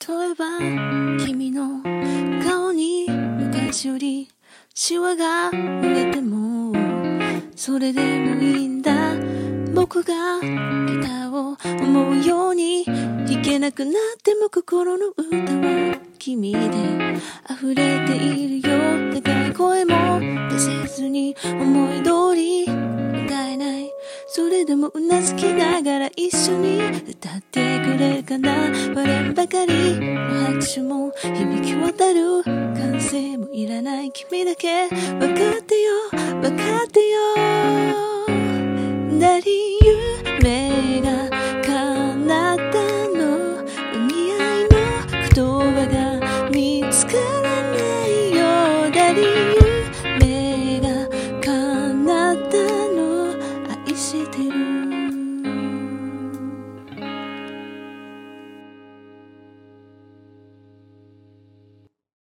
例えば君の顔に昔よりシワが増えてもそれでもいいんだ。僕がギターを思うように弾けなくなっても心の歌は君で溢れているよ。高い声も出せずに思い通り歌えない。それでもうなずきながら一緒に歌ってくれるかな。割れんばかりの拍手も響き渡る歓声もいらない。君だけ分かってよ分かってよ。なり夢